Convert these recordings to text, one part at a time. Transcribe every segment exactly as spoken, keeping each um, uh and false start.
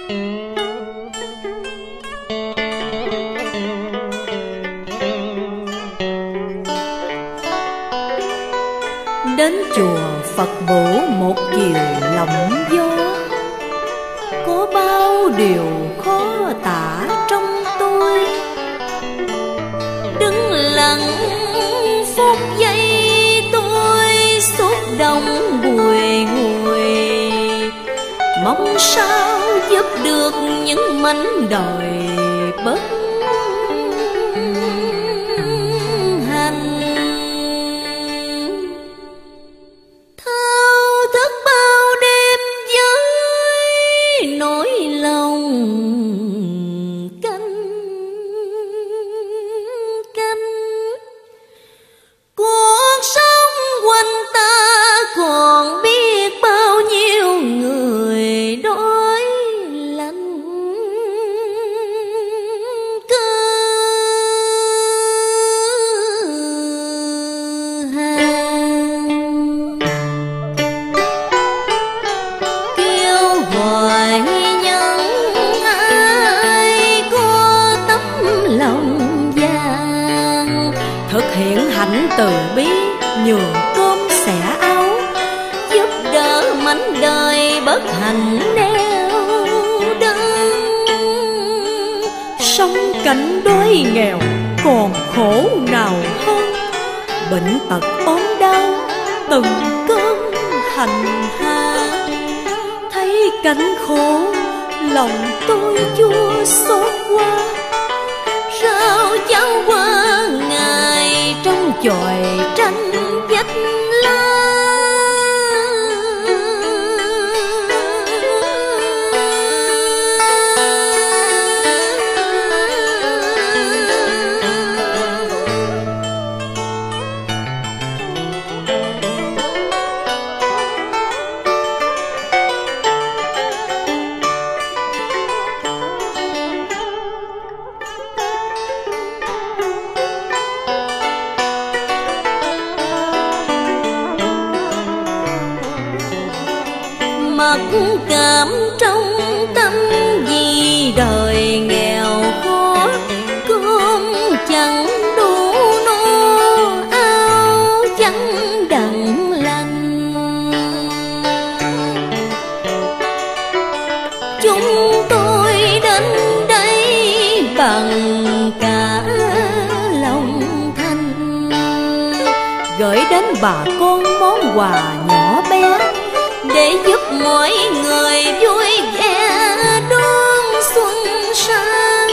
Đến chùa Phật Bửu một chiều lộng gió, có bao điều khó tả trong tôi. Đứng lặng phút giây tôi xúc động bùi ngùi, mong sao giúp được những mảnh đời bất từ bi nhường cơm xẻ áo, giúp đỡ mảnh đời bất hạnh neo đơn. Sống cảnh đói nghèo còn khổ nào hơn, bệnh tật ốm đau từng cơn hành hạ. Thấy cảnh khổ lòng tôi chua xót qua, rau cháo qua ngày trong chòi tranh vách lá. Mặc cảm trong tâm vì đời nghèo khó, cơm chẳng đủ no áo chẳng đặng lành. Chúng tôi đến đây bằng cả lòng thành, gửi đến bà con món quà nhỏ bé để giúp mọi người vui vẻ đón xuân sang.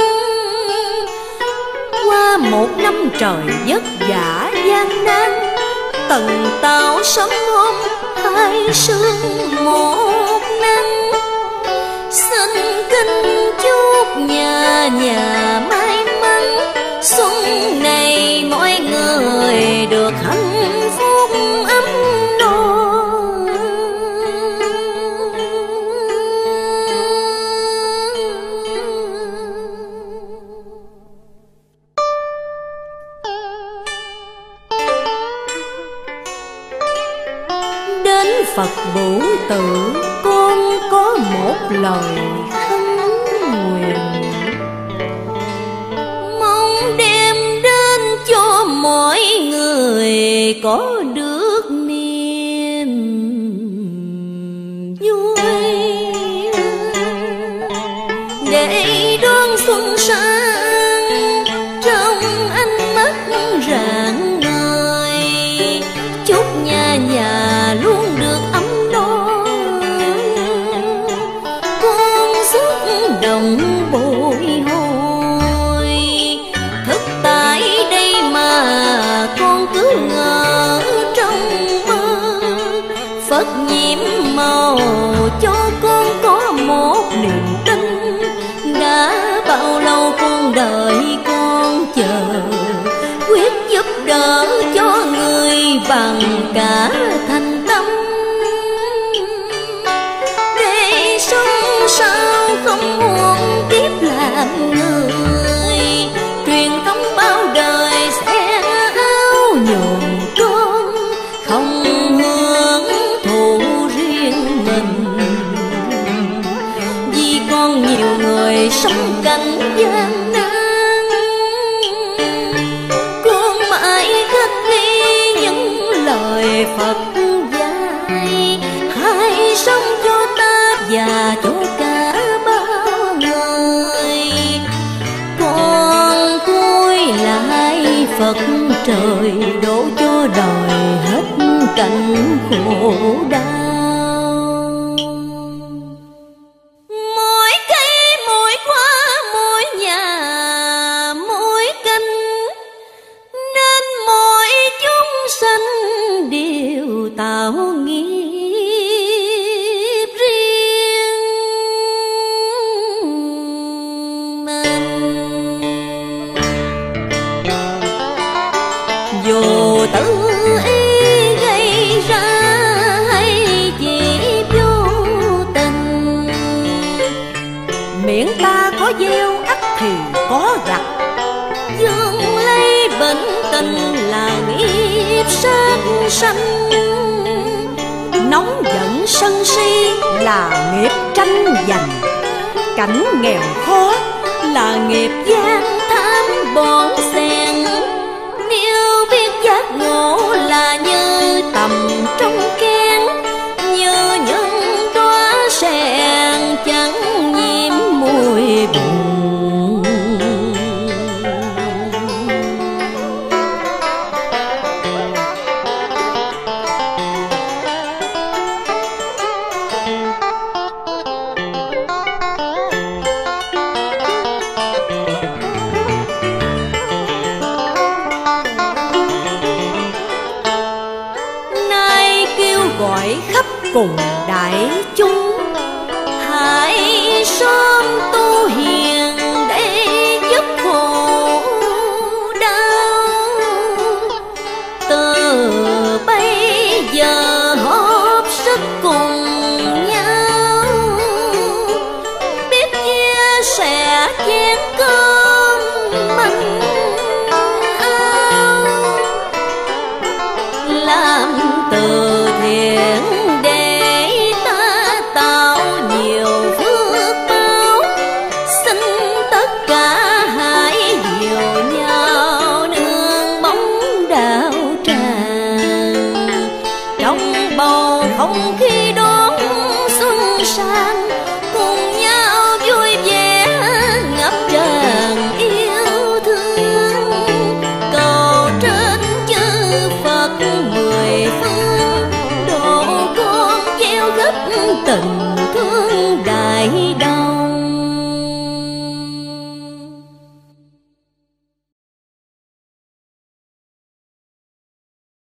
Qua một năm trời vất vả gian nan, tần tảo sớm hôm hai sương một nắng. Xin kính chúc nhà nhà may mắn, xuân này mọi người được hạnh phúc ấm no. Phật Bửu Tự con có một lời khấn nguyện, mong đem đến cho mọi người có được niềm vui, để đón xuân sang trong ánh mắt rạng ngời. Chúc nhà nhà luôn được ấm no, con xúc động bồi hồi. Thực tại đây mà con cứ ngỡ trong mơ, Phật nhiệm màu cho con có một niềm tin. Đã bao lâu con đợi con chờ, quyết giúp đỡ cho người bằng cả thành tâm, để sống sao không muốn tiếp làm người. Truyền thống bao đời sẽ áo nhường con, không hưởng thụ riêng mình, vì con gian nan. Con mãi khắc ghi những lời Phật dạy, hãy sống cho ta và cho cả bao người. Con cúi lại Phật trời, đổ cho đời hết cảnh khổ đau. Mỗi cây mỗi hoa mỗi nhà mỗi canh, nên mỗi chúng sanh đều tạo nghiệp riêng mình. Dù tự ý gây ra hay chỉ vô tình, miễn ta có gieo ắt thì có gặt. Dương lấy bệnh tình là nghiệp sát sanh, nóng giận sân si là nghiệp tranh giành. Cảnh nghèo khó là nghiệp gian tham bòn xèn. Nếu biết giác ngộ là như tầm trong kén, như những đóa sen chẳng nhiễm mùi buồn. Gọi khắp cùng đại chúng, hãy sớm tu hiền để dứt khổ đau. Từ bây giờ hợp sức cùng nhau, biết chia sẻ chén cơm manh áo, làm từ thiện để ta tạo nhiều phước báo. Xin tất cả hãy dìu nhau nương bóng đạo tràng, trong bầu không khí đón xuân sang, cùng nhau vui vẻ ngập tràn yêu thương. Cầu trên chư Phật mười phương, độ con gieo gấp tình thương đại đạo.